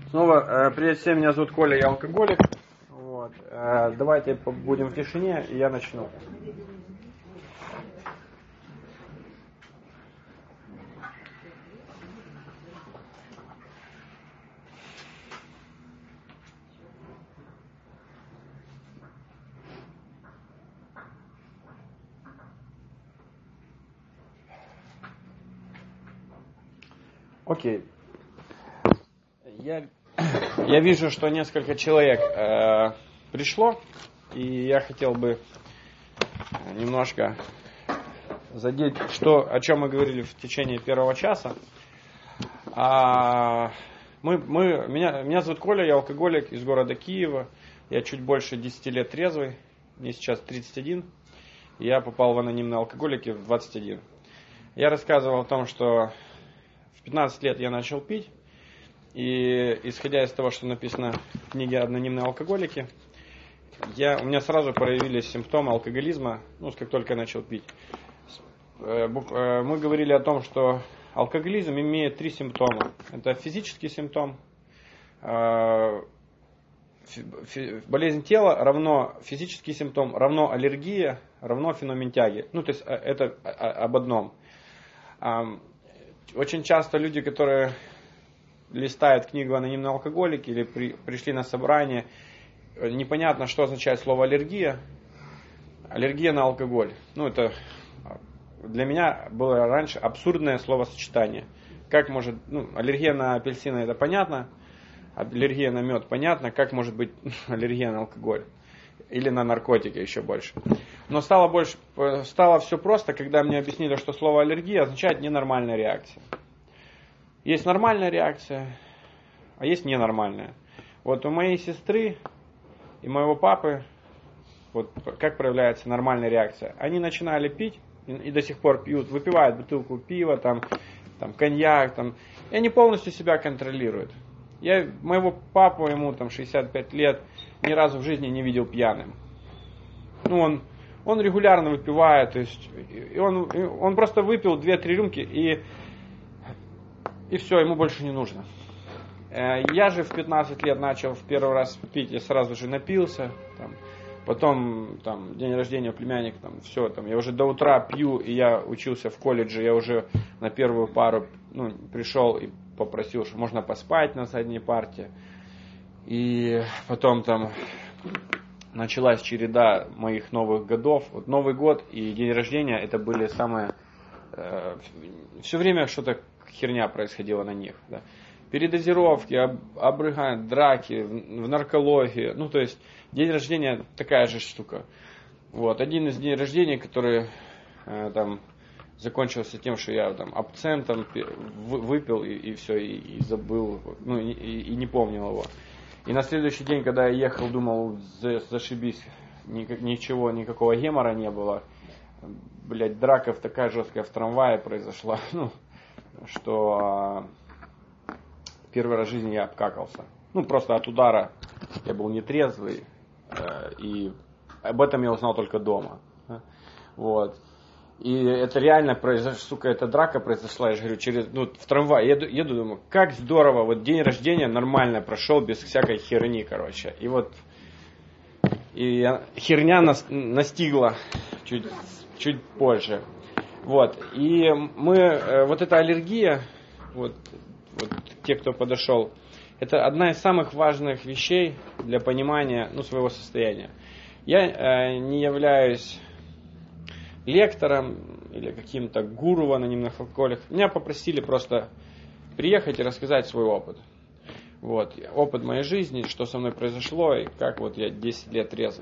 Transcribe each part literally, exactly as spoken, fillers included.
Снова, э, привет всем, меня зовут Коля, я алкоголик. Вот. Э, давайте будем в тишине, и я начну. Окей. Я, я вижу, что несколько человек э, пришло, и я хотел бы немножко задеть, что, о чем мы говорили в течение первого часа. А, мы, мы, меня, меня зовут Коля, я алкоголик из города Киева. Я чуть больше десяти лет трезвый, мне сейчас тридцать один. Я попал в анонимные алкоголики в двадцать один. Я рассказывал о том, что в пятнадцать лет я начал пить. И исходя из того, что написано в книге «Анонимные алкоголики», я, у меня сразу проявились симптомы алкоголизма, ну, как только я начал пить. Мы говорили о том, что алкоголизм имеет три симптома. Это физический симптом, болезнь тела равно физический симптом, равно аллергия, равно феномен тяги. Ну, то есть это об одном. Очень часто люди, которые листают книгу «Анонимные алкоголики» или при, пришли на собрание, непонятно, что означает слово аллергия. Аллергия на алкоголь. Ну, это для меня было раньше абсурдное словосочетание. Как может, ну, аллергия на апельсины, это понятно, аллергия на мед понятно, как может быть аллергия на алкоголь или на наркотики еще больше. Но стало больше, стало все просто, когда мне объяснили, что слово аллергия означает ненормальная реакция. Есть нормальная реакция, а есть ненормальная. Вот у моей сестры и моего папы, вот как проявляется нормальная реакция. Они начинали пить и, и до сих пор пьют, выпивают бутылку пива, там, там, коньяк, там, и они полностью себя контролируют. Я моего папу, ему там шестьдесят пять лет, ни разу в жизни не видел пьяным. Ну, он, он регулярно выпивает, то есть, и он, и он просто выпил две-три рюмки и... И все, ему больше не нужно. Я же в пятнадцать лет начал в первый раз пить, я сразу же напился. Там, потом там, день рождения племянника, там, все, там, я уже до утра пью, и я учился в колледже, я уже на первую пару ну, пришел и попросил, что можно поспать на задней парте. И потом там началась череда моих новых годов. Вот Новый год и день рождения, это были самые... Э, все время что-то херня происходила на них. Да. Передозировки, об, обрыгания, драки, в, в наркологии. Ну, то есть, день рождения такая же штука. Вот. Один из дней рождения, который э, там закончился тем, что я там абсентом выпил и, и все, и, и забыл, ну, и, и не помнил его. И на следующий день, когда я ехал, думал, за, зашибись, никак, ничего, никакого гемора не было. Блять, драка такая жесткая в трамвае произошла. Ну, что э, первый раз в жизни я обкакался. Ну, просто от удара я был нетрезвый, э, и об этом я узнал только дома. Э, вот. И это реально произошло, сука, эта драка произошла, я же говорю, через, ну, в трамвае. Еду, еду, думаю, как здорово, вот день рождения нормально прошел, без всякой херни, короче. И вот, и херня нас, настигла чуть, чуть позже. Вот, и мы, вот эта аллергия, вот, вот те, кто подошел, это одна из самых важных вещей для понимания, ну, своего состояния. Я э, не являюсь лектором или каким-то гуру в анонимных алкоголиках. Меня попросили просто приехать и рассказать свой опыт. Вот, опыт моей жизни, что со мной произошло и как вот я десять лет трезвый.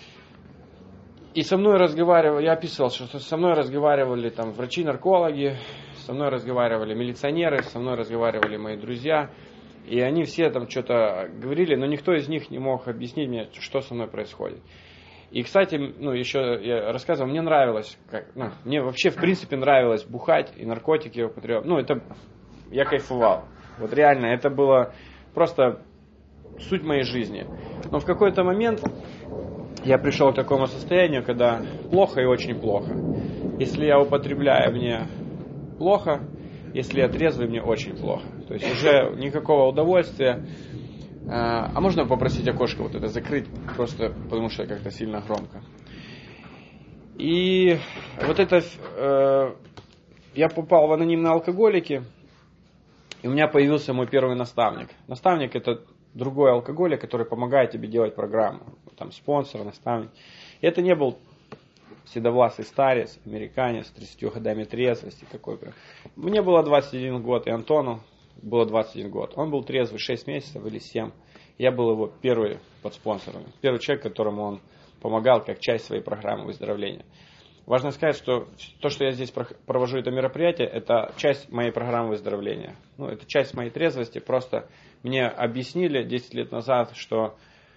И со мной разговаривали, я описывал, что со мной разговаривали там врачи-наркологи, со мной разговаривали милиционеры, со мной разговаривали мои друзья. И они все там что-то говорили, но никто из них не мог объяснить мне, что со мной происходит. И, кстати, ну, еще я рассказывал, мне нравилось, как, ну, мне вообще в принципе нравилось бухать и наркотики употреблять. Ну, это, я кайфовал. Вот реально, это было просто суть моей жизни. Но в какой-то момент я пришел к такому состоянию, когда плохо и очень плохо. Если я употребляю, мне плохо, если я трезвый, мне очень плохо. То есть уже никакого удовольствия. А можно попросить окошко вот это закрыть, просто потому что как-то сильно громко. И вот это, э, я попал в анонимные алкоголики, и у меня появился мой первый наставник. Наставник — это другой алкоголик, который помогает тебе делать программу. Там спонсор, наставник. И это не был седовласый старец, американец с тридцатью годами трезвости. Какой. Мне было двадцать один год, и Антону было двадцать один год. Он был трезвый шесть месяцев или семь. Я был его первый под спонсором. Первый человек, которому он помогал как часть своей программы выздоровления. Важно сказать, что то, что я здесь провожу это мероприятие, это часть моей программы выздоровления. Ну, это часть моей трезвости. Просто мне объяснили десять лет назад, что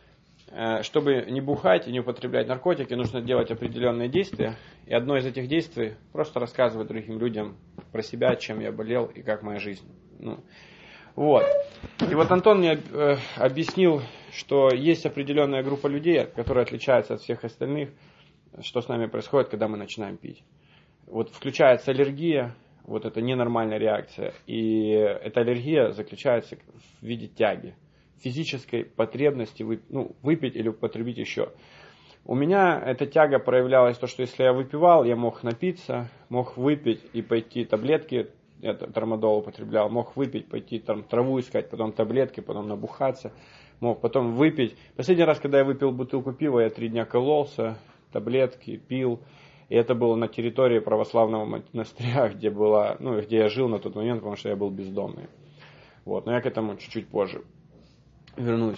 э, чтобы не бухать и не употреблять наркотики, нужно делать определенные действия. И одно из этих действий — просто рассказывать другим людям про себя, чем я болел и как моя жизнь. Ну, вот. И вот Антон мне э, объяснил, что есть определенная группа людей, которая отличается от всех остальных, что с нами происходит, когда мы начинаем пить. Вот включается аллергия, вот это ненормальная реакция. И эта аллергия заключается в виде тяги, физической потребности вып, ну, выпить или употребить еще. У меня эта тяга проявлялась, то, что если я выпивал, я мог напиться, мог выпить и пойти таблетки, я тормодол употреблял, мог выпить, пойти там траву искать, потом таблетки, потом набухаться, мог потом выпить. Последний раз, когда я выпил бутылку пива, я три дня кололся, таблетки, пил. И это было на территории православного монастыря, где, была, ну, где я жил на тот момент, потому что я был бездомный. Вот. Но я к этому чуть-чуть позже вернусь.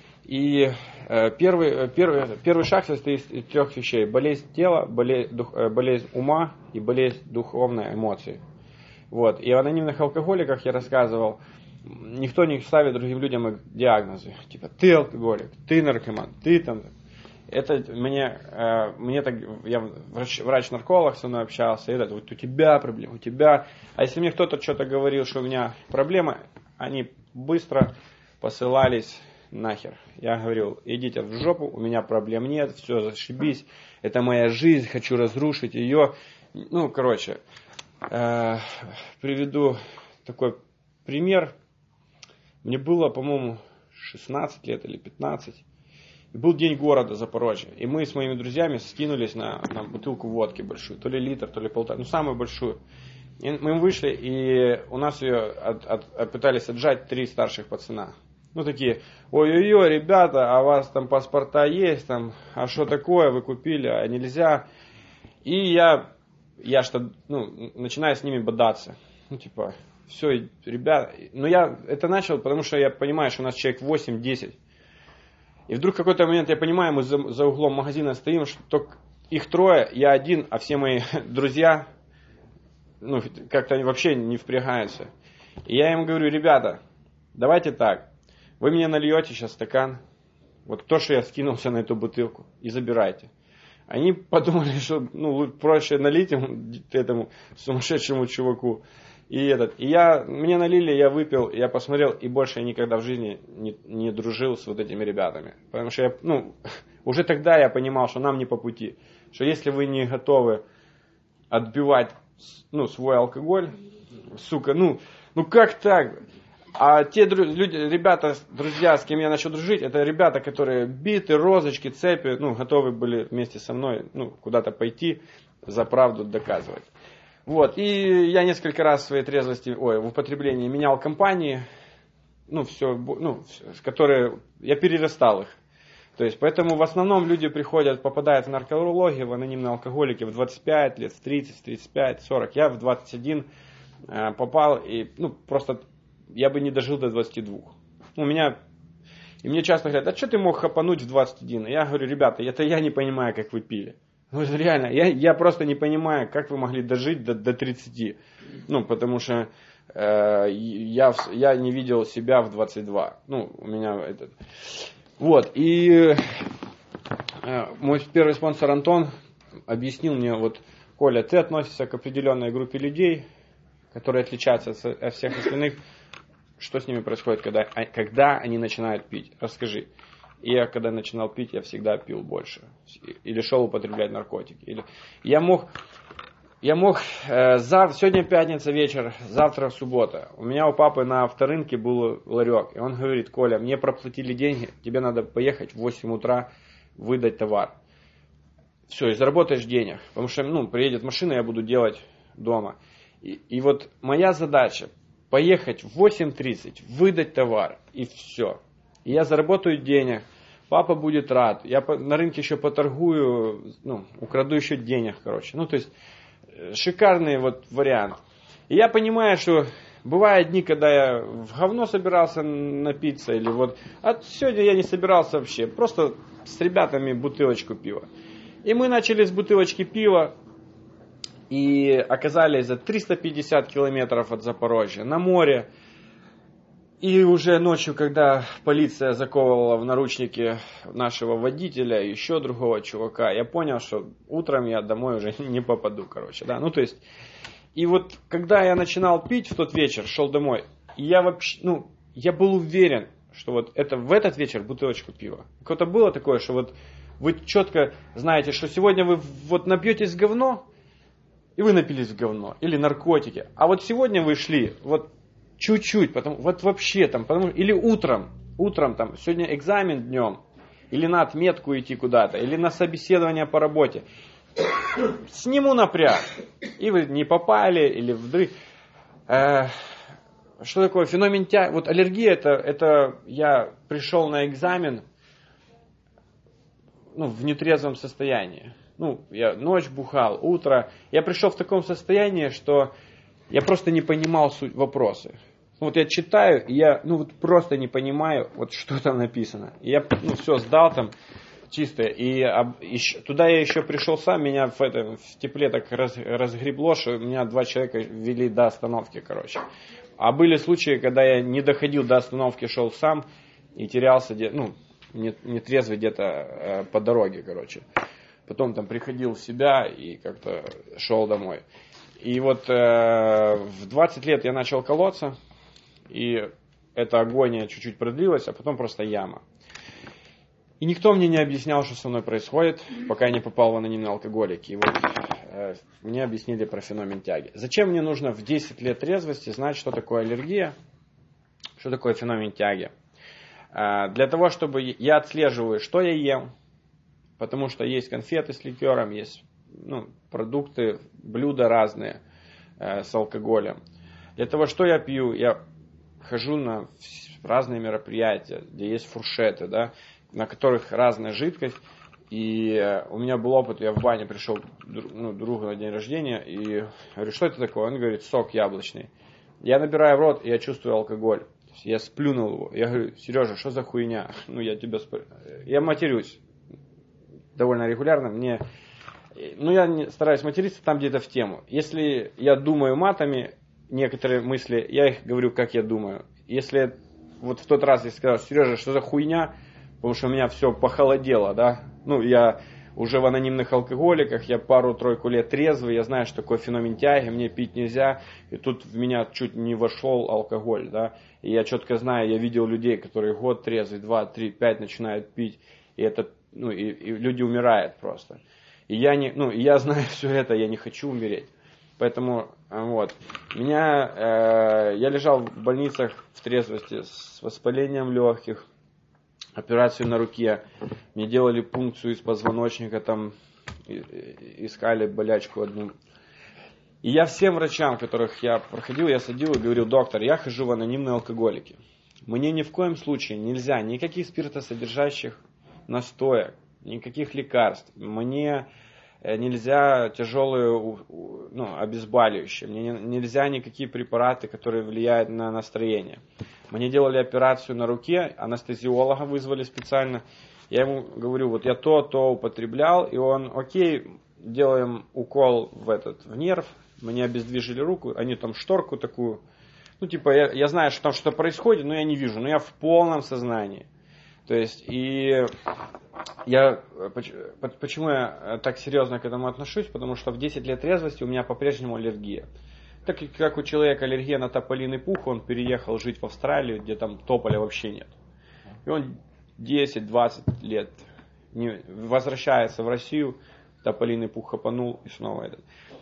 И э, первый, первый, первый шаг состоит из трех вещей. Болезнь тела, болезнь, дух, э, болезнь ума и болезнь духовной эмоций. Вот. И в анонимных алкоголиках я рассказывал, никто не ставит другим людям диагнозы. Типа, ты алкоголик, ты наркоман, ты там... Это мне, э, мне так, я врач, врач-нарколог со мной общался, и это, вот у тебя проблема, у тебя. А если мне кто-то что-то говорил, что у меня проблема, они быстро посылались нахер. Я говорил, идите в жопу, у меня проблем нет, все, зашибись, это моя жизнь, хочу разрушить ее. Ну, короче, э, приведу такой пример. Мне было, по-моему, шестнадцать лет или пятнадцать. Был день города Запорожье, и мы с моими друзьями скинулись на, на бутылку водки большую, то ли литр, то ли полтора, ну самую большую. И мы вышли, и у нас ее от, от, от, пытались отжать три старших пацана. Ну такие, ой-ой-ой, ребята, а у вас там паспорта есть, там, а что такое, вы купили, а нельзя. И я, я что, ну, начинаю с ними бодаться. Ну типа, все, ребята, но я это начал, потому что я понимаю, что у нас человек восемь-десять. И вдруг в какой-то момент я понимаю, мы за, за углом магазина стоим, что только их трое, я один, а все мои друзья, ну, как-то они вообще не впрягаются. И я им говорю, ребята, давайте так, вы мне нальете сейчас стакан, вот то, что я скинулся на эту бутылку, и забирайте. Они подумали, что ну, проще налить этому сумасшедшему чуваку. И, этот, и я, мне налили, я выпил, я посмотрел, и больше я никогда в жизни не, не дружил с вот этими ребятами. Потому что я, ну, уже тогда я понимал, что нам не по пути. Что если вы не готовы отбивать, ну, свой алкоголь, сука, ну, ну как так? А те люди, ребята, друзья, с кем я начал дружить, это ребята, которые биты, розочки, цепи, ну, готовы были вместе со мной, ну, куда-то пойти, за правду доказывать. Вот, и я несколько раз в своей трезвости, ой, в употреблении менял компании, ну, все, ну, которые, я перерастал их. То есть, поэтому в основном люди приходят, попадают в наркологию, в анонимные алкоголики в двадцать пять лет, в тридцать, в тридцать пять, сорок. Я в двадцать один э, попал, и, ну, просто я бы не дожил до двадцати двух. У меня, и мне часто говорят, а что ты мог хапануть в двадцать один? И я говорю, ребята, это я не понимаю, как вы пили. Ну, реально, я, я просто не понимаю, как вы могли дожить до, до тридцати. Ну, потому что э, я, я не видел себя в двадцать два. Ну, у меня этот... Вот, и э, мой первый спонсор Антон объяснил мне, вот, Коля, ты относишься к определенной группе людей, которые отличаются от всех остальных. Что с ними происходит, когда, когда они начинают пить? Расскажи. И я, когда начинал пить, я всегда пил больше. Или шел употреблять наркотики. Или... Я мог... я мог, э, зав... сегодня пятница вечер, завтра суббота. У меня у папы на авторынке был ларек. И он говорит: Коля, мне проплатили деньги, тебе надо поехать в восемь утра выдать товар. Все, и заработаешь денег. Потому что, ну, приедет машина, я буду делать дома. И, и вот моя задача поехать в восемь тридцать, выдать товар, и все. И я заработаю денег. Папа будет рад. Я на рынке еще поторгую, ну, украду еще денег, короче. Ну, то есть, шикарный вот вариант. И я понимаю, что бывают дни, когда я в говно собирался напиться, или вот... А сегодня я не собирался вообще. Просто с ребятами бутылочку пива. И мы начали с бутылочки пива. И оказались за триста пятьдесят километров от Запорожья на море. И уже ночью, когда полиция заковывала в наручники нашего водителя и еще другого чувака, я понял, что утром я домой уже не попаду, короче, да. Ну, то есть, и вот, когда я начинал пить в тот вечер, шел домой, я вообще, ну, я был уверен, что вот это в этот вечер бутылочку пива. Какое-то было такое, что вот вы четко знаете, что сегодня вы вот напьетесь в говно, и вы напились в говно, или наркотики. А вот сегодня вы шли, вот, чуть-чуть, потому, вот вообще там, потому, или утром, утром там, сегодня экзамен днем, или на отметку идти куда-то, или на собеседование по работе. Сниму напряг, и вы не попали, или вдруг... Э, что такое феномен тяги? Вот аллергия, это, это я пришел на экзамен, ну, в нетрезвом состоянии. Ну, я ночь бухал, утро. Я пришел в таком состоянии, что я просто не понимал суть вопроса. Вот я читаю, и я, ну, вот просто не понимаю, вот что там написано. И я, ну, все, сдал там чисто. И, и туда я еще пришел сам, меня в, это, в тепле так раз, разгребло, что меня два человека вели до остановки, короче. А были случаи, когда я не доходил до остановки, шел сам и терялся, ну, нетрезвый где-то э, по дороге, короче. Потом там приходил в себя и как-то шел домой. И вот э, в двадцать лет я начал колоться, и эта агония чуть-чуть продлилась, а потом просто яма. И никто мне не объяснял, что со мной происходит, пока я не попал в анонимные алкоголики. И вот э, мне объяснили про феномен тяги. Зачем мне нужно в десять лет трезвости знать, что такое аллергия, что такое феномен тяги? Э, для того, чтобы я отслеживаю, что я ем, потому что есть конфеты с ликером, есть, ну, продукты, блюда разные э, с алкоголем. Для того, что я пью, я хожу на разные мероприятия, где есть фуршеты, да, на которых разная жидкость. И э, у меня был опыт, я в бане пришел, ну, другу на день рождения, и говорю, что это такое? Он говорит, сок яблочный. Я набираю в рот, и я чувствую алкоголь. Я сплюнул его. Я говорю, Сережа, что за хуйня? Ну, я тебя сп... Я матерюсь довольно регулярно. Мне... Ну, я не стараюсь материться там где-то в тему. Если я думаю матами, некоторые мысли, я их говорю, как я думаю. Если вот в тот раз я сказал, Сережа, что за хуйня, потому что у меня все похолодело, да, ну, я уже в анонимных алкоголиках, я пару-тройку лет трезвый, я знаю, что такое феномен тяги, мне пить нельзя, и тут в меня чуть не вошел алкоголь, да, и я четко знаю, я видел людей, которые год трезвый, два, три, пять начинают пить, и это, ну, и, и люди умирают просто. И я не, ну, я знаю все это, я не хочу умереть. Поэтому, вот, меня, э, я лежал в больницах в трезвости с воспалением легких, операцию на руке, мне делали пункцию из позвоночника, там, искали болячку одну. И я всем врачам, которых я проходил, я садил и говорил, доктор, я хожу в анонимные алкоголики. Мне ни в коем случае нельзя никаких спиртосодержащих настоек, никаких лекарств. Мне нельзя тяжелые, ну, обезболивающие. Мне нельзя никакие препараты, которые влияют на настроение. Мне делали операцию на руке, анестезиолога вызвали специально. Я ему говорю, вот я то, то употреблял, и он, окей, делаем укол в этот, в нерв, мне обездвижили руку, они там шторку такую, ну, типа, я, я знаю, что там что-то происходит, но я не вижу, но я в полном сознании. То есть, и я, почему я так серьезно к этому отношусь, потому что в десять лет трезвости у меня по-прежнему аллергия. Так как у человека аллергия на тополиный пух, он переехал жить в Австралию, где там тополя вообще нет. И он десять-двадцать лет не, возвращается в Россию, тополиный пух хапанул и снова этот.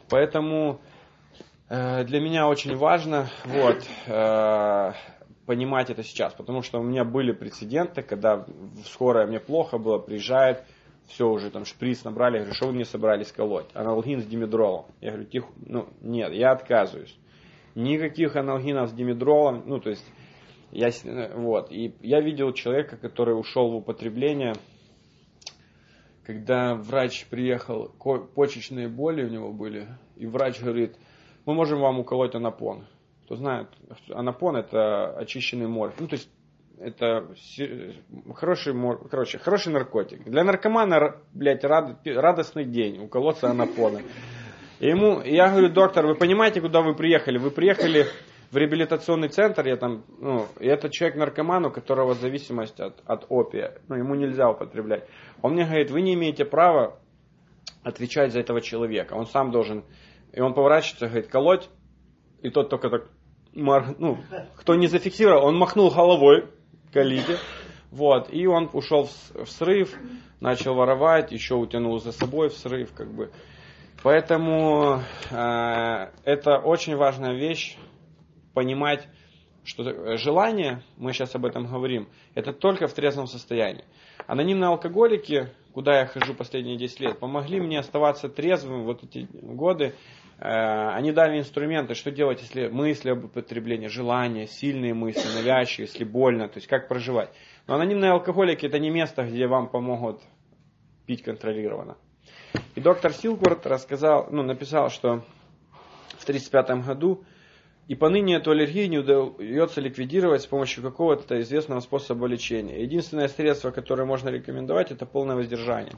Поэтому э, для меня очень важно вот, э, понимать это сейчас, потому что у меня были прецеденты, когда в скорой мне плохо было, приезжает, все уже там шприц набрали, я говорю, что вы мне собрались колоть? Аналгин с димедролом. Я говорю, тихо, ну нет, я отказываюсь. Никаких аналгинов с димедролом, ну то есть, я, вот, и я видел человека, который ушел в употребление, когда врач приехал, почечные боли у него были, и врач говорит, мы можем вам уколоть анапон. Кто знает, анапон это очищенный морфий, ну то есть, это хороший, короче, хороший наркотик. Для наркомана, блядь, рад, радостный день, уколоться анапоном. И ему, я говорю, доктор, вы понимаете, куда вы приехали? Вы приехали в реабилитационный центр, я там, ну, и это человек-наркоман, у которого зависимость от, от опия, ну, ему нельзя употреблять. Он мне говорит, вы не имеете права отвечать за этого человека, он сам должен, и он поворачивается, говорит, колоть, и тот только так, ну, кто не зафиксировал, он махнул головой, колите, вот, и он ушел в, в срыв, начал воровать, еще утянул за собой в срыв, как бы. Поэтому э, это очень важная вещь, понимать, что желание, мы сейчас об этом говорим, это только в трезвом состоянии. Анонимные алкоголики, куда я хожу последние десять лет, помогли мне оставаться трезвым вот эти годы. Они дали инструменты, что делать, если мысли об употреблении, желания, сильные мысли, навязчивые, если больно, то есть как проживать. Но анонимные алкоголики это не место, где вам помогут пить контролированно. И доктор Силкворт рассказал, ну, написал, что в тридцать пятом году и поныне эту аллергию не удается ликвидировать с помощью какого-то известного способа лечения. Единственное средство, которое можно рекомендовать, это полное воздержание.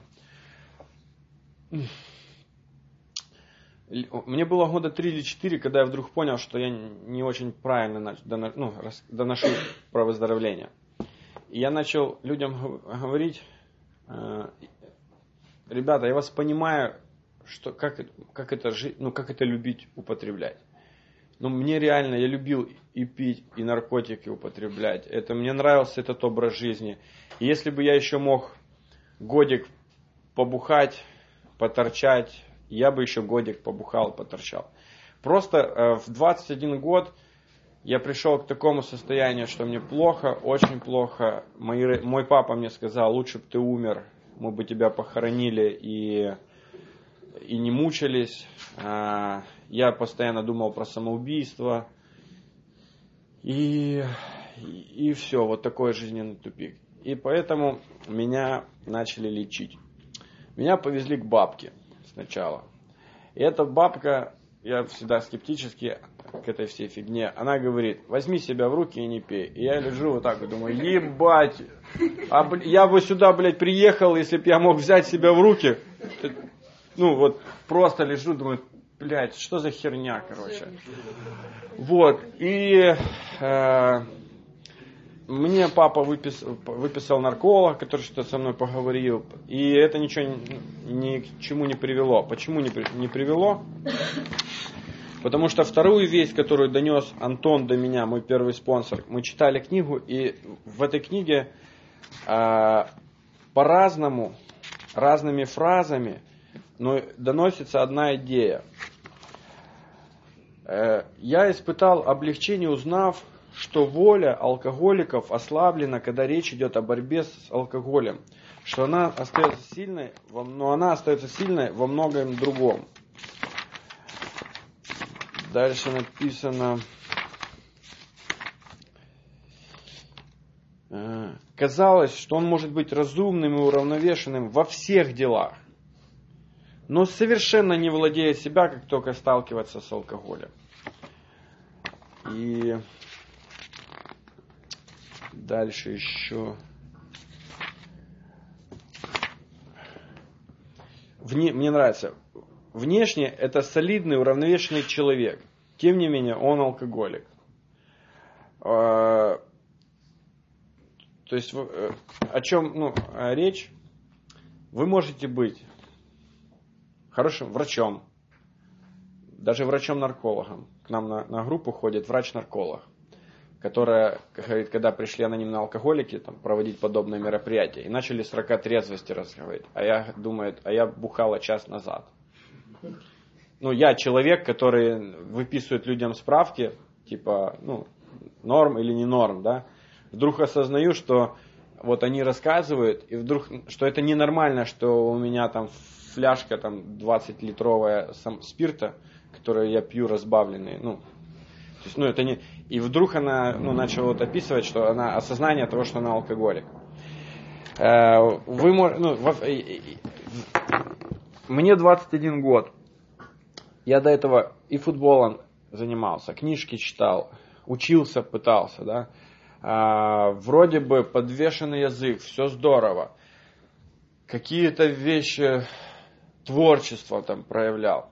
Мне было года три или четыре, когда я вдруг понял, что я не очень правильно ну, доношу про выздоровление. И я начал людям говорить, ребята, я вас понимаю, что как, как, это, жить, ну, как это любить употреблять. Но мне реально, я любил и пить, и наркотики употреблять. Это, мне нравился этот образ жизни. И если бы я еще мог годик побухать, поторчать, я бы еще годик побухал, поторчал. Просто э, в двадцать один год я пришел к такому состоянию, что мне плохо, очень плохо. Мои, мой папа мне сказал, лучше бы ты умер, мы бы тебя похоронили и, и не мучились. Э, я постоянно думал про самоубийство. И, и, и все, вот такой жизненный тупик. И поэтому меня начали лечить. Меня повезли к бабке сначала. И эта бабка, я всегда скептически к этой всей фигне, она говорит, возьми себя в руки и не пей. И я лежу вот так и думаю, ебать, а, я бы сюда, блядь, приехал, если бы я мог взять себя в руки. Ну вот, просто лежу, думаю, блядь, что за херня, короче. Вот, и э, мне папа выписал, выписал нарколог, который что-то со мной поговорил, и это ничего ни, ни к чему не привело. Почему не, не привело? Потому что вторую весть, которую донес Антон до меня, мой первый спонсор, мы читали книгу, и в этой книге э, по-разному, разными фразами, но доносится одна идея. Э, я испытал облегчение, узнав, что воля алкоголиков ослаблена, когда речь идет о борьбе с алкоголем, что она остается сильной, но она остается сильной во многом другом. Дальше написано, казалось, что он может быть разумным и уравновешенным во всех делах, но совершенно не владеет себя, как только сталкиваться с алкоголем. И дальше еще. Вне, мне нравится. Внешне это солидный, уравновешенный человек. Тем не менее, он алкоголик. То есть, о чем ну, речь? Вы можете быть хорошим врачом, даже врачом-наркологом. К нам на, на группу ходит врач-нарколог, которая, говорит, когда пришли анонимные алкоголики там, проводить подобные мероприятия, и начали срока трезвости разговаривать. А я думаю, а я бухала час назад. ну, я человек, который выписывает людям справки, типа, ну, норм или не норм, да, вдруг осознаю, что вот они рассказывают, и вдруг, что это ненормально, что у меня там фляжка там двадцатилитровая спирта, которую я пью разбавленный, ну, то есть, ну, это не... И вдруг она, ну, начала вот описывать, что она, осознание того, что она алкоголик. Вы можете, ну, во... Мне двадцать один год. Я до этого и футболом занимался, книжки читал, учился, пытался, да. А, вроде бы подвешенный язык, все здорово. Какие-то вещи, творчество там проявлял.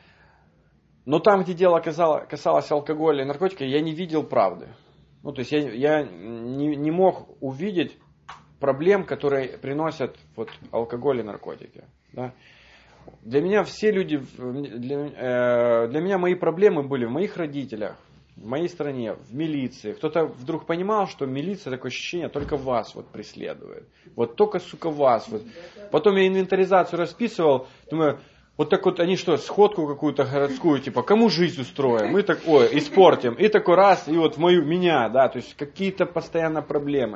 Но там, где дело касалось, касалось алкоголя и наркотиков, я не видел правды. Ну, то есть я, я не, не мог увидеть проблем, которые приносят вот, алкоголь и наркотики. Да? Для меня все люди, для, э, для меня мои проблемы были в моих родителях, в моей стране, в милиции. Кто-то вдруг понимал, что милиция, такое ощущение, только вас вот преследует. Вот только, сука, вас. Вот. Потом я инвентаризацию расписывал, думаю, вот так вот они что, сходку какую-то городскую, типа, кому жизнь устроим? Мы так, ой, испортим. И такой раз, и вот в мою, меня, да, то есть какие-то постоянно проблемы.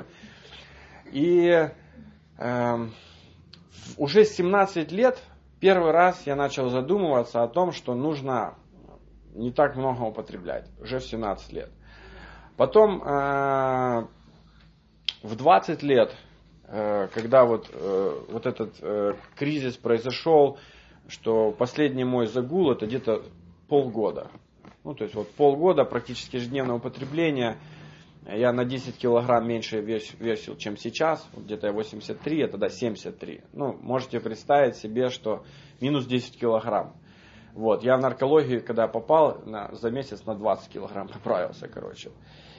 И э, уже с семнадцати лет первый раз я начал задумываться о том, что нужно не так много употреблять, уже в семнадцать лет. Потом э, в двадцать лет, э, когда вот, э, вот этот э, кризис произошел, что последний мой загул это где-то полгода. Ну, то есть вот полгода практически ежедневного употребления. Я на десять килограмм меньше весил, чем сейчас. Где-то я восемьдесят три, а тогда семьдесят три. Ну, можете представить себе, что минус десять килограмм. Вот, я в наркологию, когда попал, на, за месяц на двадцать килограмм поправился, короче.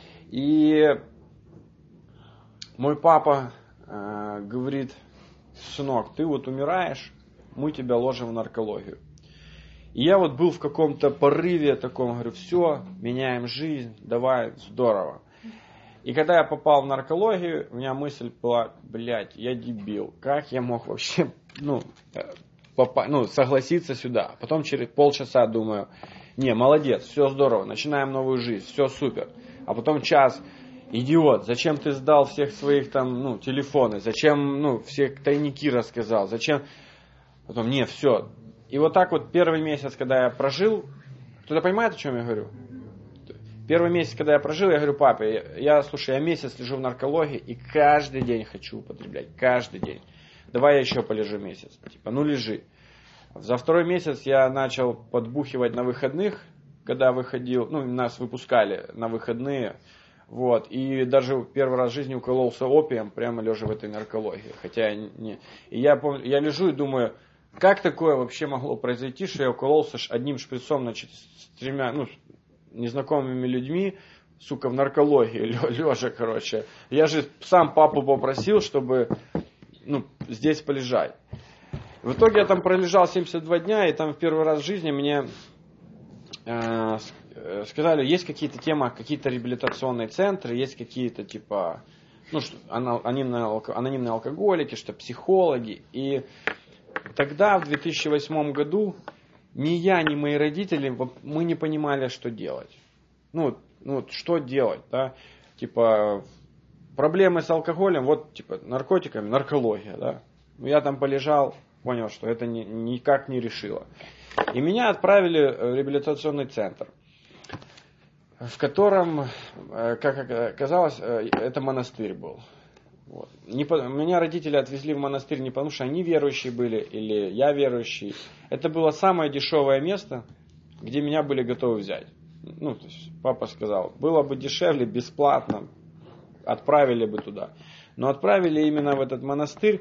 И мой папа э, говорит, сынок, ты вот умираешь, мы тебя ложим в наркологию. И я вот был в каком-то порыве таком, говорю, все, меняем жизнь, давай, здорово. И когда я попал в наркологию, у меня мысль была, блядь, я дебил, как я мог вообще, ну, попа- ну согласиться сюда. Потом через полчаса думаю, не, молодец, все здорово, начинаем новую жизнь, все супер. А потом час, идиот, зачем ты сдал всех своих там, ну, телефоны, зачем, ну, все тайники рассказал, зачем... Потом, не, все. И вот так вот первый месяц, когда я прожил, кто-то понимает, о чем я говорю? Первый месяц, когда я прожил, я говорю, папе, я, я, слушай, я месяц лежу в наркологии и каждый день хочу употреблять, каждый день. Давай я еще полежу месяц. Типа, ну лежи. За второй месяц я начал подбухивать на выходных, когда выходил, ну, нас выпускали на выходные. Вот, и даже первый раз в жизни укололся опием, прямо лежа в этой наркологии. Хотя не... И я помню, я лежу и думаю, как такое вообще могло произойти, что я укололся одним шприцом, значит, с тремя, ну, незнакомыми людьми, сука, в наркологии, лежа, короче. Я же сам папу попросил, чтобы, ну, здесь полежать. В итоге я там пролежал семьдесят два дня, и там в первый раз в жизни мне э, сказали, есть какие-то темы, какие-то реабилитационные центры, есть какие-то, типа, ну, что, анонимные, анонимные алкоголики, что психологи. И тогда, в две тысячи восьмом году, ни я, ни мои родители, мы не понимали, что делать. Ну, ну что делать, да? Типа, проблемы с алкоголем, вот, типа, наркотиками, наркология, да? Ну, я там полежал, понял, что это ни, никак не решило. И меня отправили в реабилитационный центр, в котором, как оказалось, это монастырь был. Вот. Не по... Меня родители отвезли в монастырь не потому, что они верующие были, или я верующий. Это было самое дешевое место, где меня были готовы взять. Ну, то есть папа сказал, было бы дешевле, бесплатно, отправили бы туда. Но отправили именно в этот монастырь.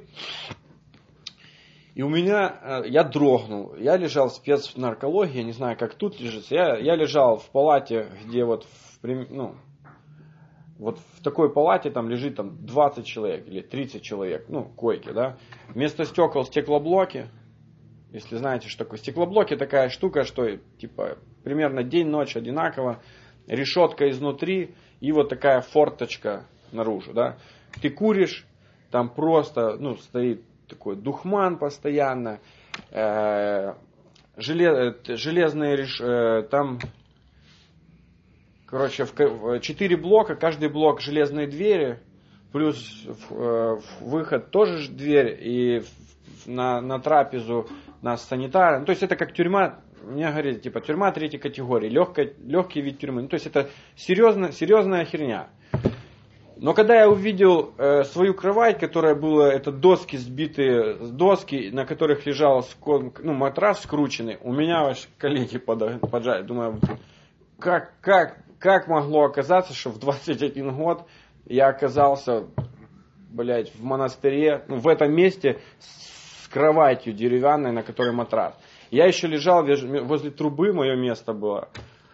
И у меня, я дрогнул, я лежал спец в наркологии, я не знаю, как тут лежится. Я, я лежал в палате, где вот, в, ну, вот в такой палате там лежит там двадцать человек или тридцать человек, ну, койки, да. Вместо стекол стеклоблоки. Если знаете, что такое стеклоблоки, такая штука, что типа примерно день-ночь одинаково, решетка изнутри и вот такая форточка наружу, да. Ты куришь, там просто, ну, стоит такой духман постоянно, э, железные, там, короче, в четыре блока, каждый блок железные двери, плюс выход тоже дверь, и на, на трапезу, на санитар. Ну, то есть это как тюрьма, мне говорили, типа тюрьма третьей категории, легкий, легкий вид тюрьмы. Ну, то есть это серьезно, серьезная херня. Но когда я увидел э, свою кровать, которая была, это доски сбитые, доски, на которых лежал скон, ну, матрас скрученный, у меня аж колени поджали. Думаю, как, как, как могло оказаться, что в двадцать один год я оказался, блядь, в монастыре, ну, в этом месте с кроватью деревянной, на которой матрас. Я еще лежал возле трубы, мое место было.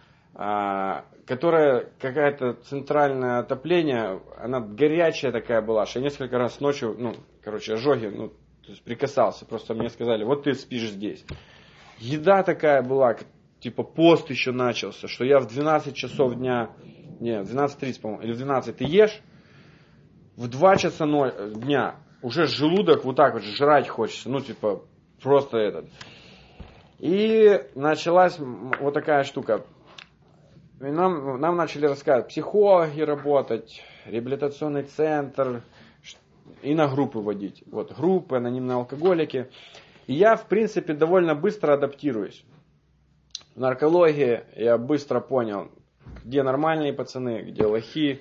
Которая какая-то центральное отопление, она горячая такая была, что я несколько раз ночью, ну, короче, ожоги, ну, то есть прикасался, просто мне сказали, вот ты спишь здесь. Еда такая была, типа пост еще начался, что я в двенадцать часов дня, не, в двенадцать тридцать, по-моему, или в двенадцать ты ешь, в два часа дня уже желудок вот так вот жрать хочется, ну, типа, просто этот. И началась вот такая штука. И нам, нам начали рассказывать, психологи работать, реабилитационный центр, и на группы водить. Вот, группы, анонимные алкоголики. И я, в принципе, довольно быстро адаптируюсь. В наркологии я быстро понял, где нормальные пацаны, где лохи,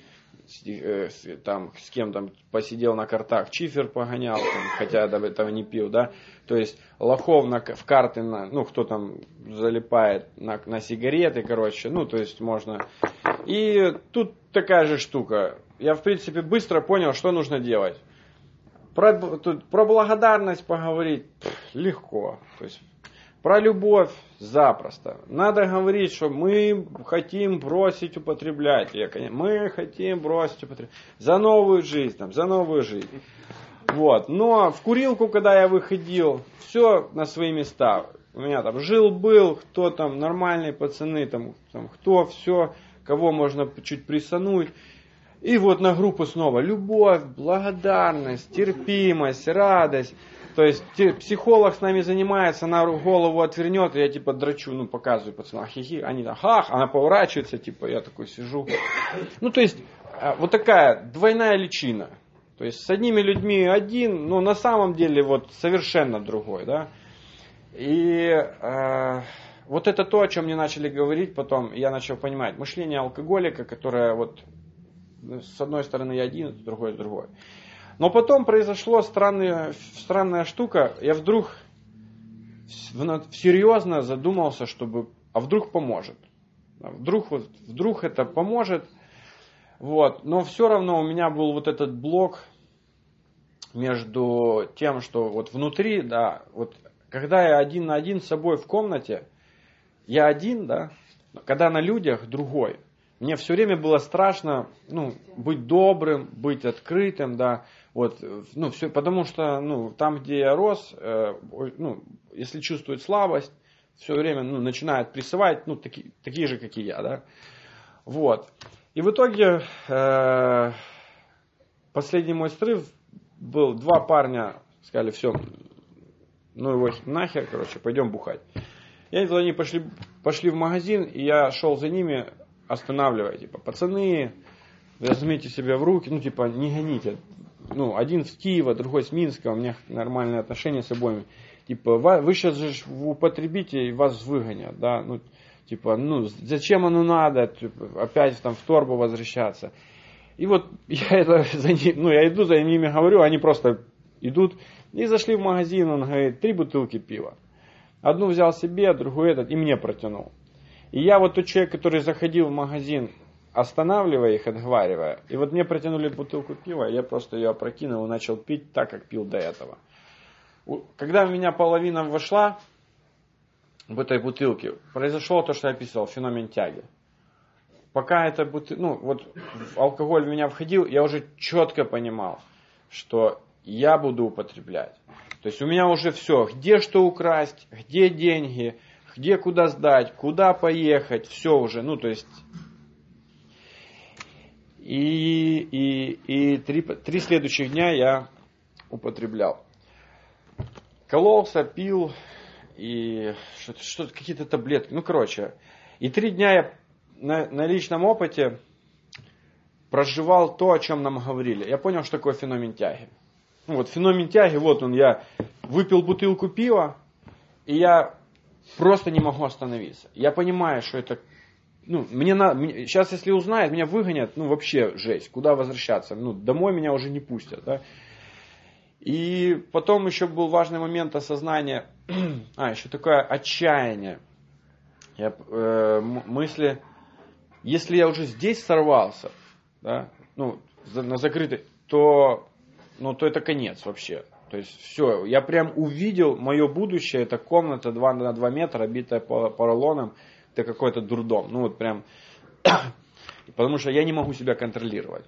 там, с кем там посидел на картах, чифер погонял, там, хотя я до этого не пил, да. То есть лохов на, в карты, на, ну, кто там залипает на, на сигареты, короче, ну, то есть можно. И тут такая же штука. Я, в принципе, быстро понял, что нужно делать. Про, тут, про благодарность поговорить пфф, легко. То есть про любовь запросто. Надо говорить, что мы хотим бросить употреблять. Я, конечно, мы хотим бросить употреблять. За новую жизнь, там, за новую жизнь. Вот. Но в курилку, когда я выходил, все на свои места. У меня там жил-был, кто там, нормальные пацаны, там, там, кто, все, кого можно чуть присануть. И вот на группу снова любовь, благодарность, терпимость, радость. То есть психолог с нами занимается, она голову отвернет, я типа драчу, ну показываю пацанам, хихи, они там, хах, она поворачивается, типа я такой сижу. Ну то есть вот такая двойная личина. То есть с одними людьми один, но на самом деле вот совершенно другой, да. И э, вот это то, о чем мне начали говорить потом, я начал понимать. Мышление алкоголика, которое вот с одной стороны я один, с другой с другой. Но потом произошло странная, странная штука. Я вдруг серьезно задумался, чтобы, а вдруг поможет. Вдруг, вот, вдруг это поможет. Вот. Но все равно у меня был вот этот блок между тем, что вот внутри, да, вот когда я один на один с собой в комнате, я один, да, когда на людях другой. Мне все время было страшно, ну, быть добрым, быть открытым, да, вот, ну, все, потому что, ну, там, где я рос, э, ну, если чувствует слабость, все время, ну, начинает прессовать, ну, таки, такие же, как и я, да, вот. И в итоге э, последний мой срыв был, два парня сказали, все, ну, его нахер, короче, пойдем бухать. И они пошли, пошли в магазин, и я шел за ними, останавливая, типа, пацаны, возьмите себя в руки, ну, типа, не гоните. Ну, один с Киева, другой с Минска, у меня нормальные отношения с обоими. Типа, вы сейчас же употребите и вас выгонят, да, ну, типа, ну, зачем оно надо, типа, опять там в торбу возвращаться. И вот я это за ним, ну, я иду за ними, говорю, они просто идут, и зашли в магазин, он говорит, три бутылки пива. Одну взял себе, другую этот, и мне протянул. И я вот тот человек, который заходил в магазин, останавливая их, отговаривая, и вот мне протянули бутылку пива, я просто ее опрокинул и начал пить так, как пил до этого. Когда у меня половина вошла в этой бутылке, произошло то, что я описывал, феномен тяги. Пока эта бутылка, ну вот алкоголь в меня входил, я уже четко понимал, что я буду употреблять. То есть у меня уже все, где что украсть, где деньги, где куда сдать, куда поехать, все уже, ну то есть... И, и, и три, три следующих дня я употреблял. Кололся, пил, и что-то, что-то, какие-то таблетки. Ну, короче. И три дня я на, на личном опыте проживал то, о чем нам говорили. Я понял, что такое феномен тяги. Ну, вот феномен тяги, вот он, я выпил бутылку пива, и я просто не могу остановиться. Я понимаю, что это... Ну, мне на, мне, сейчас, если узнают, меня выгонят, ну, вообще жесть. Куда возвращаться? Ну, домой меня уже не пустят, да. И потом еще был важный момент осознания, а, еще такое отчаяние. Я, э, мысли, если я уже здесь сорвался, да, ну, на закрытый, то, ну, то это конец вообще. То есть все, я прям увидел мое будущее, это комната два на два метра, обитая поролоном, это какой-то дурдом. Ну вот прям, потому что я не могу себя контролировать.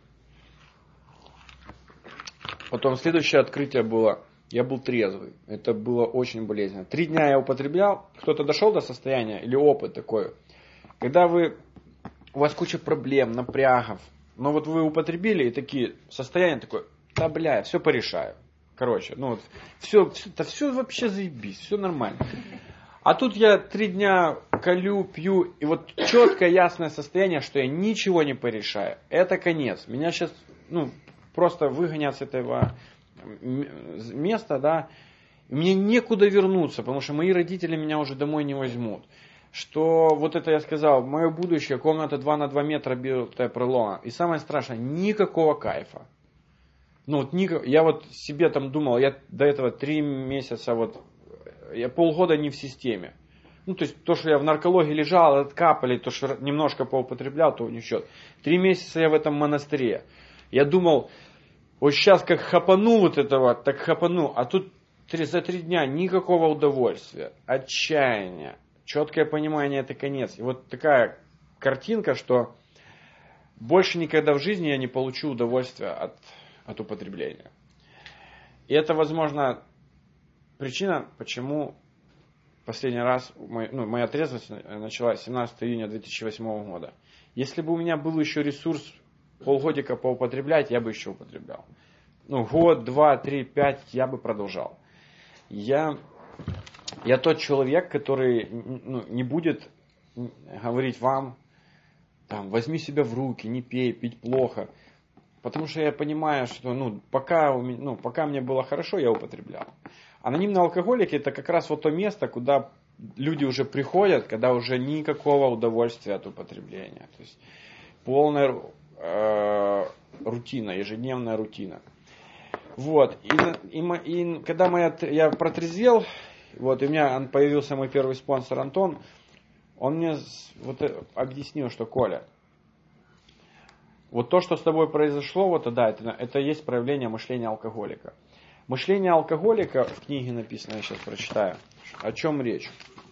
Потом следующее открытие было, я был трезвый, это было очень болезненно. Три дня я употреблял, кто-то дошел до состояния, или опыт такой, когда вы, у вас куча проблем, напрягов, но вот вы употребили и такие, состояние такое, да бля, все порешаю. Короче, ну вот, все, все, да все вообще заебись, все нормально. А тут я три дня колю, пью, и вот четкое, ясное состояние, что я ничего не порешаю. Это конец. Меня сейчас, ну, просто выгонят с этого места, да. Мне некуда вернуться, потому что мои родители меня уже домой не возьмут. Что, вот это я сказал, мое будущее, комната два на два метра битая поролоном. И самое страшное, никакого кайфа. Ну вот я вот себе там думал, я до этого три месяца, вот, я полгода не в системе. Ну то есть то, что я в наркологии лежал, откапали, то, что немножко поупотреблял, то не в счет. Три месяца я в этом монастыре. Я думал, вот сейчас как хапану вот этого, так хапану, а тут три, за три дня никакого удовольствия, отчаяния, четкое понимание, это конец. И вот такая картинка, что больше никогда в жизни я не получу удовольствия от... от употребления. И это, возможно, причина, почему последний раз мой, ну, моя трезвость началась семнадцатого июня две тысячи восьмого года. Если бы у меня был еще ресурс полгодика поупотреблять, я бы еще употреблял. Ну, год, два, три, пять, я бы продолжал. Я, я тот человек, который ну, не будет говорить вам, там, возьми себя в руки, не пей, пить плохо. Потому что я понимаю, что ну, пока, ну, пока мне было хорошо, я употреблял. Анонимные алкоголики это как раз вот то место, куда люди уже приходят, когда уже никакого удовольствия от употребления. То есть полная э, рутина, ежедневная рутина. Вот. И, и, и когда моя, я протрезвел, вот, и у меня появился мой первый спонсор Антон, он мне вот объяснил, что Коля, вот то, что с тобой произошло, вот да, это, это есть проявление мышления алкоголика. Мышление алкоголика, в книге написано, я сейчас прочитаю, о чем речь.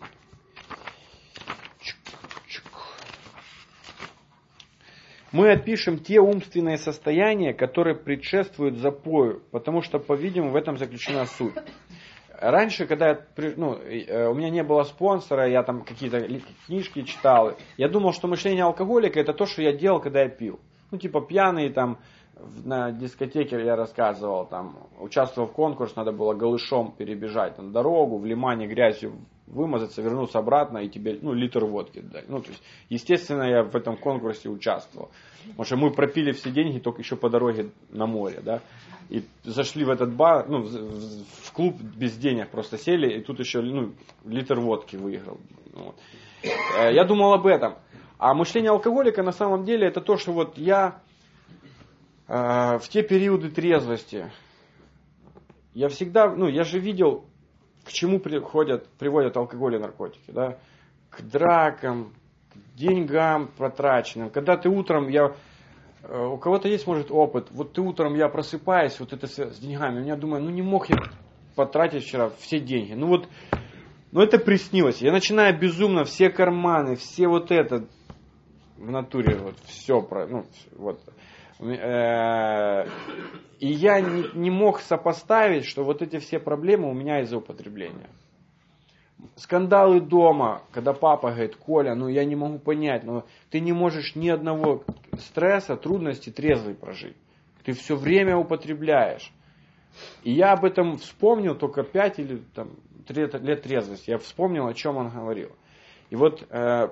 Мы опишем те умственные состояния, которые предшествуют запою, потому что, по-видимому, в этом заключена суть. Раньше, когда я, ну, у меня не было спонсора, я там какие-то книжки читал, я думал, что мышление алкоголика это то, что я делал, когда я пил. Ну, типа пьяный, там, на дискотеке я рассказывал, там, участвовал в конкурсе, надо было голышом перебежать там, дорогу, в лимане грязью вымазаться, вернуться обратно и тебе, ну, литр водки дать. Ну, то есть, естественно, я в этом конкурсе участвовал. Потому что мы пропили все деньги только еще по дороге на море, да. И зашли в этот бар, ну, в, в клуб без денег просто сели, и тут еще, ну, литр водки выиграл. Вот. Я думал об этом. А мышление алкоголика на самом деле это то, что вот я э, в те периоды трезвости, я всегда, ну я же видел, к чему приходят, приводят алкоголь и наркотики, да, к дракам, к деньгам протраченным. Когда ты утром, я, э, у кого-то есть, может, опыт, вот ты утром, я просыпаюсь, вот это с, с деньгами, у меня думаю, ну не мог я потратить вчера все деньги, ну вот, ну это приснилось. Я начинаю безумно, все карманы, все вот это, в натуре вот все про, ну вот, и я не, не мог сопоставить, что вот эти все проблемы у меня из-за употребления. Скандалы дома, когда папа говорит, Коля, ну я не могу понять, но ты не можешь ни одного стресса, трудности трезвый прожить. Ты все время употребляешь. И я об этом вспомнил только пять или там, лет трезвости, я вспомнил, о чем он говорил. И вот э,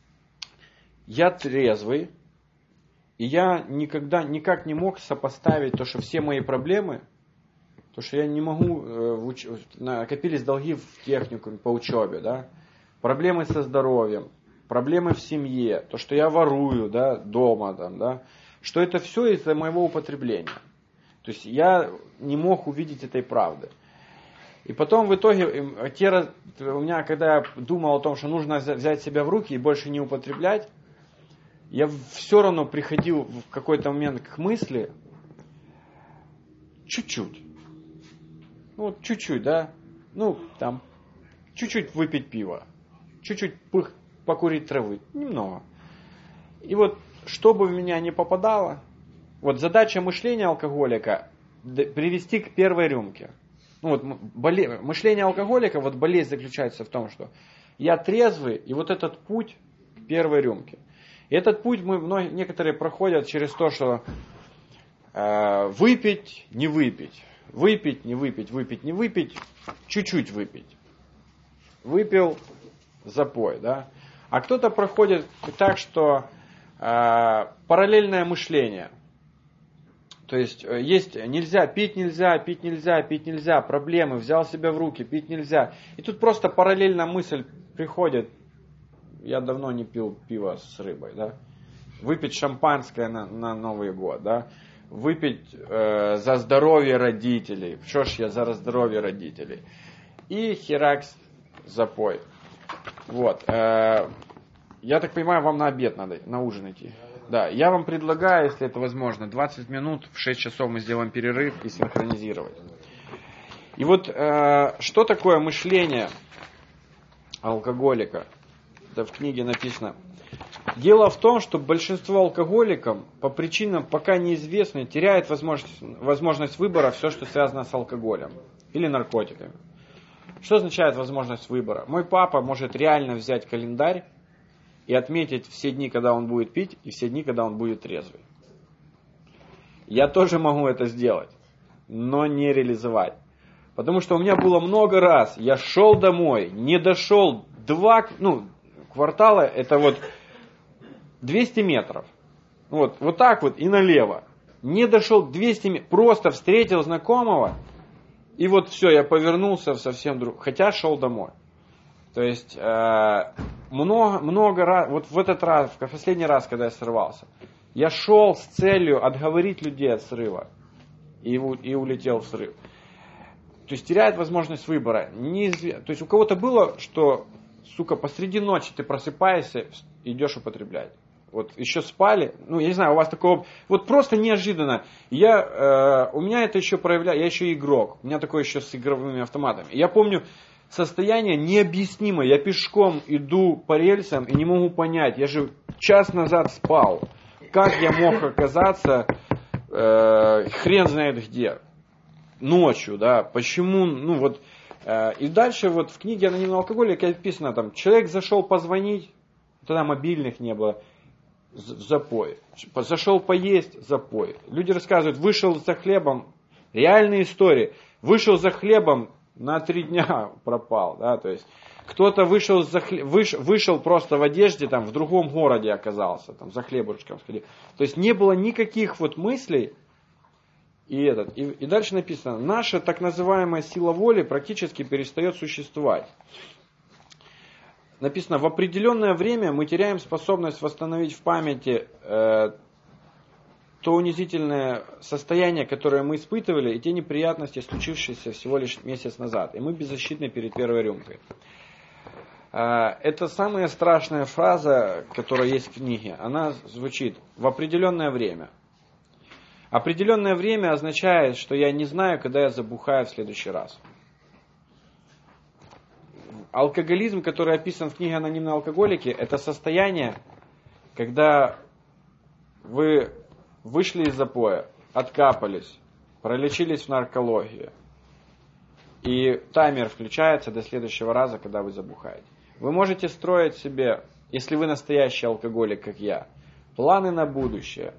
я трезвый, и я никогда, никак не мог сопоставить то, что все мои проблемы, то, что я не могу, э, уч... накопились долги в техникуме по учебе, да, проблемы со здоровьем, проблемы в семье, то, что я ворую, да, дома, там, да, что это все из-за моего употребления. То есть я не мог увидеть этой правды. И потом в итоге, те, у меня, когда я думал о том, что нужно взять себя в руки и больше не употреблять, я все равно приходил в какой-то момент к мысли, чуть-чуть, ну чуть-чуть, да, ну там, чуть-чуть выпить пиво, чуть-чуть пых, покурить травы, немного. И вот, чтобы в меня не попадало, вот задача мышления алкоголика привести к первой рюмке. Ну вот боле... мышление алкоголика, вот болезнь заключается в том, что я трезвый, и вот этот путь к первой рюмке. И этот путь мы, многие, некоторые проходят через то, что э, выпить, не выпить, выпить, не выпить, выпить, не выпить, чуть-чуть выпить. Выпил, запой, да. А кто-то проходит так, что э, параллельное мышление. То есть, есть нельзя, пить нельзя, пить нельзя, пить нельзя, проблемы, взял себя в руки, пить нельзя. И тут просто параллельно мысль приходит, я давно не пил пиво с рыбой, да. Выпить шампанское на, на Новый год, да. Выпить э, за здоровье родителей. Что ж я за здоровье родителей. И херакс, запой. Вот. Э, я так понимаю, вам на обед надо, на ужин идти. Да, я вам предлагаю, если это возможно, двадцать минут, в шесть часов мы сделаем перерыв и синхронизировать. И вот э, что такое мышление алкоголика? Это в книге написано. Дело в том, что большинство алкоголиков по причинам пока неизвестным теряет возможность, возможность выбора все, что связано с алкоголем или наркотиками. Что означает возможность выбора? Мой папа может реально взять календарь и отметить все дни, когда он будет пить, и все дни, когда он будет трезвый. Я тоже могу это сделать, но не реализовать. Потому что у меня было много раз, я шел домой, не дошел два, ну, квартала, это вот двести метров. Вот, вот так вот и налево. Не дошел двести метров, просто встретил знакомого, и вот все, я повернулся в совсем друг, хотя шел домой. То есть, э, много, много раз, вот в этот раз, в последний раз, когда я срывался, я шел с целью отговорить людей от срыва и, и улетел в срыв. То есть, теряет возможность выбора. Неизв... То есть, у кого-то было, что, сука, посреди ночи ты просыпаешься, идешь употреблять. Вот еще спали, ну, я не знаю, у вас такого, вот просто неожиданно. Я, э, у меня это еще проявляется, я еще игрок, у меня такое еще с игровыми автоматами. Я помню, состояние необъяснимое. Я пешком иду по рельсам и не могу понять. Я же час назад спал. Как я мог оказаться э, хрен знает где. Ночью, да. Почему? Ну вот. Э, и дальше вот в книге «Анонимный алкоголик» написано там, человек зашел позвонить, тогда мобильных не было, запой. Зашел поесть, запой. Люди рассказывают, вышел за хлебом, реальные истории. Вышел за хлебом, на три дня пропал, да, то есть кто-то вышел, за хлеб, выш, вышел просто в одежде, там, в другом городе оказался, там, за хлебушком сходил. То есть не было никаких вот мыслей, и, этот, и, и дальше написано, наша так называемая сила воли практически перестает существовать. Написано, в определенное время мы теряем способность восстановить в памяти э, то унизительное состояние, которое мы испытывали, и те неприятности, случившиеся всего лишь месяц назад. И мы беззащитны перед первой рюмкой. Это самая страшная фраза, которая есть в книге. Она звучит «в определенное время». Определенное время означает, что я не знаю, когда я забухаю в следующий раз. Алкоголизм, который описан в книге «Анонимные алкоголики», это состояние, когда вы вышли из запоя, откапались, пролечились в наркологии. И таймер включается до следующего раза, когда вы забухаете. Вы можете строить себе, если вы настоящий алкоголик, как я, планы на будущее.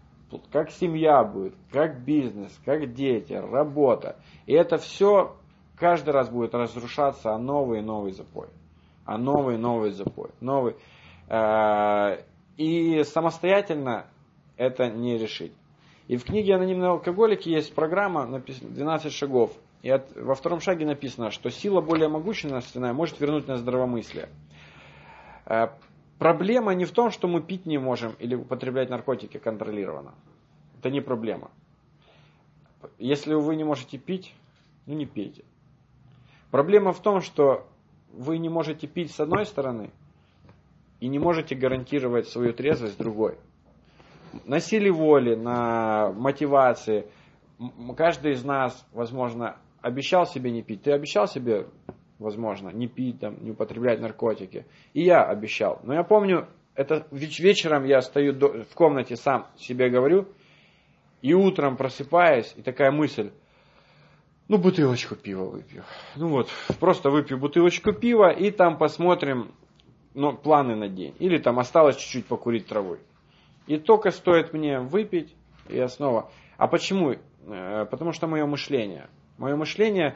Как семья будет, как бизнес, как дети, работа. И это все каждый раз будет разрушаться, а новый и новый запой. А новый и новый запой. Новый. И самостоятельно это не решить. И в книге «Анонимные алкоголики» есть программа, написано двенадцать шагов. И от, во втором шаге написано, что сила более могущественная может вернуть нас здравомыслие. Проблема не в том, что мы пить не можем или употреблять наркотики контролированно. Это не проблема. Если вы не можете пить, ну не пейте. Проблема в том, что вы не можете пить с одной стороны и не можете гарантировать свою трезвость с другой. На силе воли, на мотивации. Каждый из нас, возможно, обещал себе не пить. Ты обещал себе, возможно, не пить, там, не употреблять наркотики. И я обещал. Но я помню, это вечером я стою в комнате, сам себе говорю, и утром просыпаясь, и такая мысль, ну бутылочку пива выпью. Ну вот, просто выпью бутылочку пива, и там посмотрим, ну, планы на день. Или там осталось чуть-чуть покурить травой. И только стоит мне выпить, и я снова... А почему? Потому что мое мышление. Мое мышление,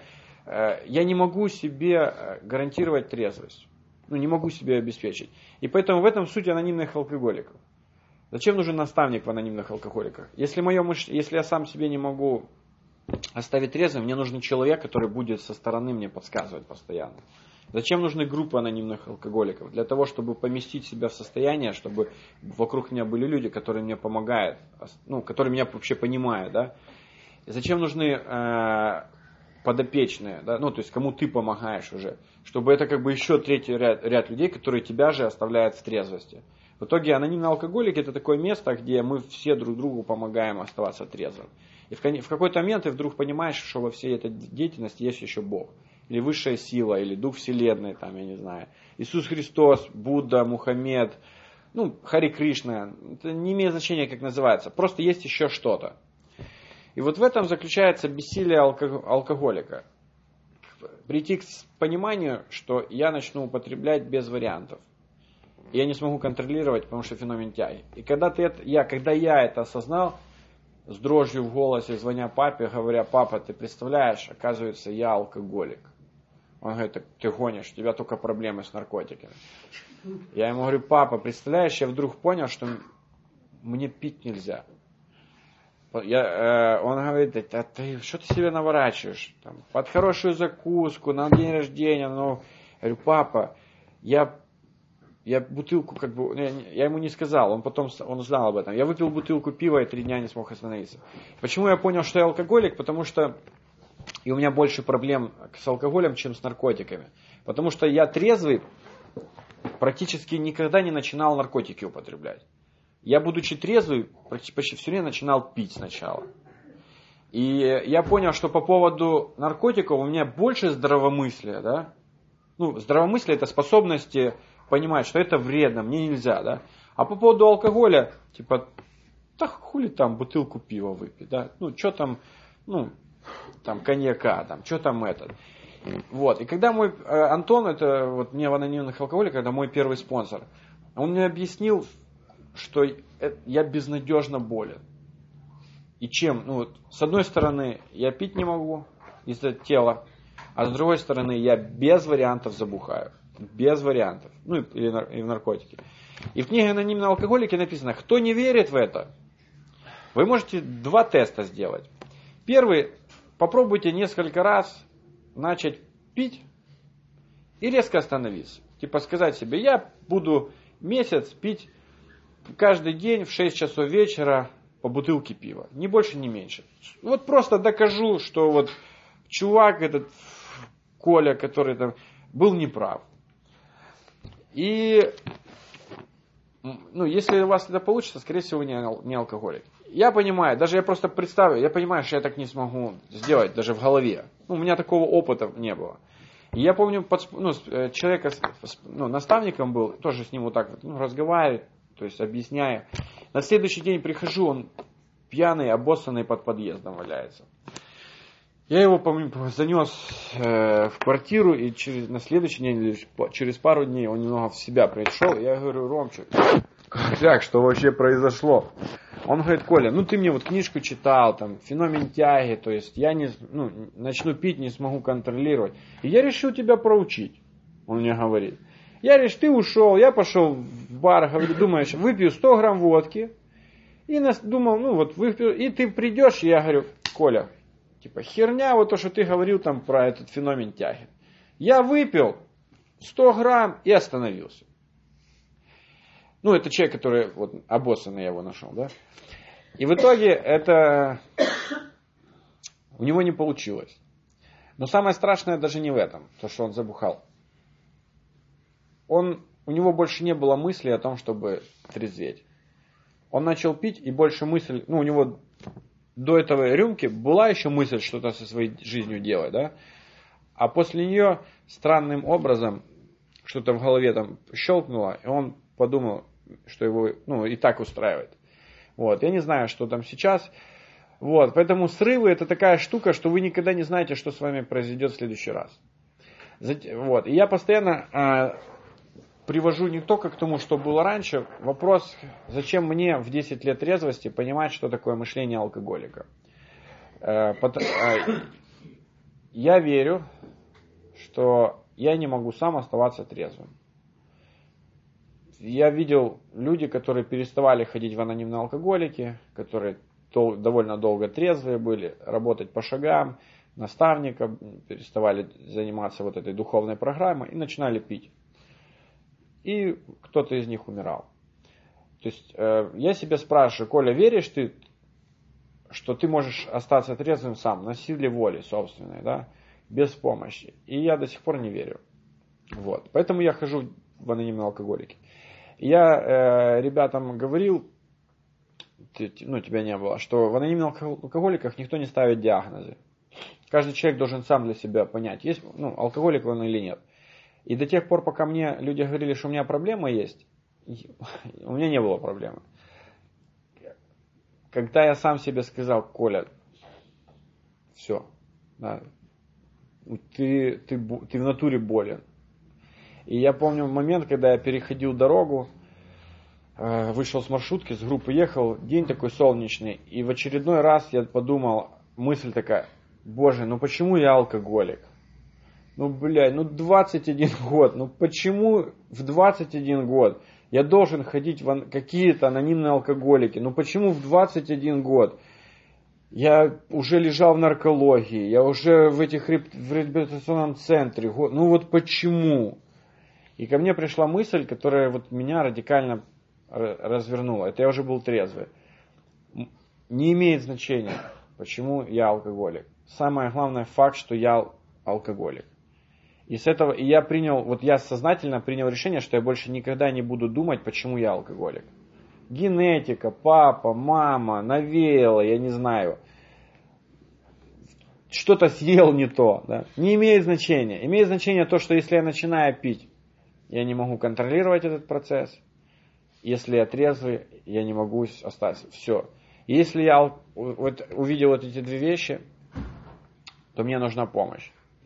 я не могу себе гарантировать трезвость. Ну, не могу себе обеспечить. И поэтому в этом суть анонимных алкоголиков. Зачем нужен наставник в анонимных алкоголиках? Если, мое мыш... Если я сам себе не могу оставить трезвым, мне нужен человек, который будет со стороны мне подсказывать постоянно. Зачем нужны группы анонимных алкоголиков? Для того, чтобы поместить себя в состояние, чтобы вокруг меня были люди, которые мне помогают, ну, которые меня вообще понимают, да? Зачем нужны э, подопечные, да? Ну, то есть кому ты помогаешь уже, чтобы это как бы еще третий ряд, ряд людей, которые тебя же оставляют в трезвости. В итоге анонимные алкоголики — это такое место, где мы все друг другу помогаем оставаться трезвым. И в, в какой-то момент ты вдруг понимаешь, что во всей этой деятельности есть еще Бог. Или высшая сила, или Дух Вселенной, там, я не знаю. Иисус Христос, Будда, Мухаммед, ну, Хари Кришна. Это не имеет значения, как называется. Просто есть еще что-то. И вот в этом заключается бессилие алко- алкоголика. Прийти к пониманию, что я начну употреблять без вариантов. И я не смогу контролировать, потому что феномен тяги. И когда, ты это, я, когда я это осознал, с дрожью в голосе, звоня папе, говоря: папа, ты представляешь, оказывается, я алкоголик. Он говорит: ты гонишь, у тебя только проблемы с наркотиками. Я ему говорю: папа, представляешь, я вдруг понял, что мне пить нельзя. Я, э, он говорит: а ты что ты себе наворачиваешь? Там, под хорошую закуску, на день рождения. Ну, я говорю: папа, я, я бутылку, как бы, я, я ему не сказал, он потом он знал об этом. Я выпил бутылку пива и три дня не смог остановиться. Почему я понял, что я алкоголик? Потому что и у меня больше проблем с алкоголем, чем с наркотиками. Потому что я трезвый практически никогда не начинал наркотики употреблять. Я, будучи трезвый, почти все время начинал пить сначала. И я понял, что по поводу наркотиков у меня больше здравомыслия, да? Ну, здравомыслие — это способность понимать, что это вредно, мне нельзя, да? А по поводу алкоголя, типа, да хули там бутылку пива выпить, да? Ну, что там, ну, там коньяка, там, что там этот. Вот. И когда мой э, Антон, это вот мне в анонимных алкоголиках, это мой первый спонсор, он мне объяснил, что я безнадежно болен. И чем? Ну, вот, с одной стороны, я пить не могу из-за тела, а с другой стороны, я без вариантов забухаю. Без вариантов. Ну, и, и в наркотики. И в книге «Анонимные алкоголики» написано: кто не верит в это, вы можете два теста сделать. Первый: попробуйте несколько раз начать пить и резко остановиться. Типа сказать себе: я буду месяц пить каждый день в шесть часов вечера по бутылке пива. Ни больше, ни меньше. Вот просто докажу, что вот чувак этот, Коля, который там был неправ. И ну, если у вас это получится, скорее всего, вы не алкоголик. Я понимаю, даже я просто представлю, я понимаю, что я так не смогу сделать, даже в голове. Ну, у меня такого опыта не было. И я помню, ну, человека, ну, наставником был, тоже с ним вот так вот, ну, разговариваю, то есть объясняю. На следующий день прихожу, он пьяный, обоссанный под подъездом валяется. Я его, помню, занес э, в квартиру, и через, на следующий день, через пару дней он немного в себя пришел. Я говорю: Ромчик, так, что вообще произошло? Он говорит: Коля, ну ты мне вот книжку читал, там, феномен тяги, то есть я не, ну, начну пить, не смогу контролировать. И я решил тебя проучить, он мне говорит. Я решил, ты ушел, я пошел в бар, говорю, думаешь, выпью сто грамм водки. И нас думал, ну вот выпью, и ты придешь, и я говорю: Коля, типа херня, вот то, что ты говорил там про этот феномен тяги. Я выпил сто грамм и остановился. Ну, это человек, который, вот, обоссанный я его нашел, да. И в итоге это у него не получилось. Но самое страшное даже не в этом, то, что он забухал. Он, у него больше не было мысли о том, чтобы трезветь. Он начал пить, и больше мысль, ну, у него до этого рюмки была еще мысль что-то со своей жизнью делать, да. А после нее странным образом что-то в голове там щелкнуло, и он подумал, что его, ну, и так устраивает. Вот. Я не знаю, что там сейчас. Вот. Поэтому срывы это такая штука, что вы никогда не знаете, что с вами произойдет в следующий раз. Вот. И я постоянно а, привожу не только к тому, что было раньше. Вопрос, зачем мне в десять лет трезвости понимать, что такое мышление алкоголика. А, потому, а, я верю, что я не могу сам оставаться трезвым. Я видел люди, которые переставали ходить в анонимные алкоголики, которые дол- довольно долго трезвые были, работать по шагам, наставникам, переставали заниматься вот этой духовной программой и начинали пить. И кто-то из них умирал. То есть э, я себя спрашиваю: Коля, веришь ты, что ты можешь остаться трезвым сам, на силе воли собственной, да, без помощи? И я до сих пор не верю. Вот. Поэтому я хожу в анонимные алкоголики. Я э, ребятам говорил, ты, ну тебя не было, что в анонимных алкоголиках никто не ставит диагнозы. Каждый человек должен сам для себя понять, есть, ну, алкоголик он или нет. И до тех пор, пока мне люди говорили, что у меня проблема есть, у меня не было проблемы. Когда я сам себе сказал: Коля, все, да, ты, ты, ты в натуре болен. И я помню момент, когда я переходил дорогу, вышел с маршрутки, с группы ехал, день такой солнечный, и в очередной раз я подумал, мысль такая: боже, ну почему я алкоголик? Ну, блядь, ну двадцать один год, ну почему в двадцать один год я должен ходить в какие-то анонимные алкоголики? Ну почему в двадцать один год я уже лежал в наркологии, я уже в этих в реабилитационном центре, ну вот почему? И ко мне пришла мысль, которая вот меня радикально развернула. Это я уже был трезвый. Не имеет значения, почему я алкоголик. Самое главное факт, что я алкоголик. И с этого и я принял, вот я сознательно принял решение, что я больше никогда не буду думать, почему я алкоголик. Генетика, папа, мама, навеяло, я не знаю. Что-то съел не то. Да? Не имеет значения. Имеет значение то, что если я начинаю пить, я не могу контролировать этот процесс. Если я трезвый, я не могу остаться. Все. И если я вот увидел вот эти две вещи, то мне нужна помощь.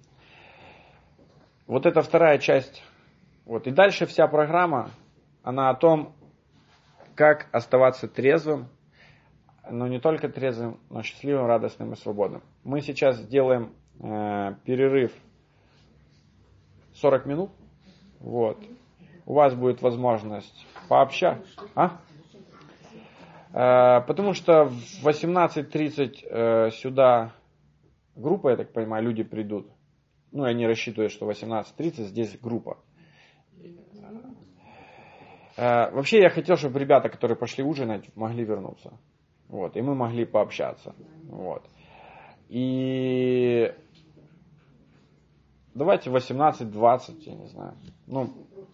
Вот это вторая часть. Вот. И дальше вся программа, она о том, как оставаться трезвым, но не только трезвым, но счастливым, радостным и свободным. Мы сейчас сделаем э, перерыв сорок минут. Вот. У вас будет возможность пообщаться. А? Э, потому что в восемнадцать тридцать э, сюда группа, я так понимаю, люди придут. Ну, они рассчитывают, что в восемнадцать тридцать здесь группа. Э, вообще я хотел, чтобы ребята, которые пошли ужинать, могли вернуться. Вот. И мы могли пообщаться. Вот. И давайте восемнадцать двадцать, я не знаю. Ну,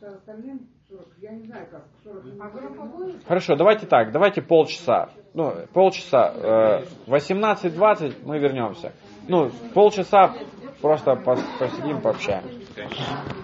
хорошо, давайте так, давайте полчаса. Ну, полчаса. восемнадцать двадцать мы вернемся. Ну, полчаса просто посидим, пообщаемся.